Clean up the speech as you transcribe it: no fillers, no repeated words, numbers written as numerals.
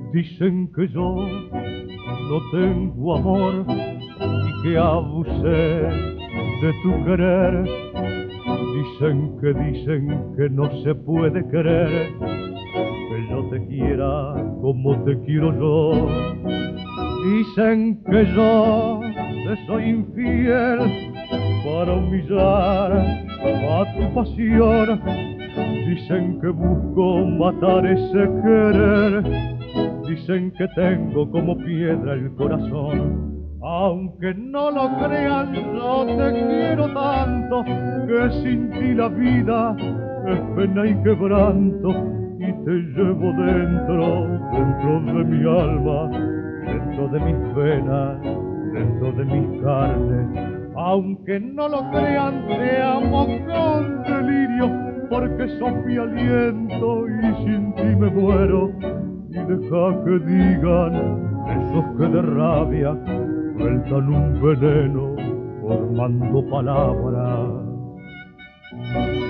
Dicen que yo no tengo amor y que abusé de tu querer. Dicen que no se puede querer, que yo te quiera como te quiero yo. Dicen que yo te soy infiel para humillar a tu pasión. Dicen que busco matar ese querer. Dicen que tengo como piedra el corazón. Aunque no lo crean, yo te quiero tanto que sin ti la vida es pena y quebranto. Y te llevo dentro de mi alma, dentro de mis venas, dentro de mis carnes. Aunque no lo crean, te amo con delirio, porque sos mi aliento y sin ti me muero. Y deja que digan esos que de rabia sueltan un veneno formando palabras.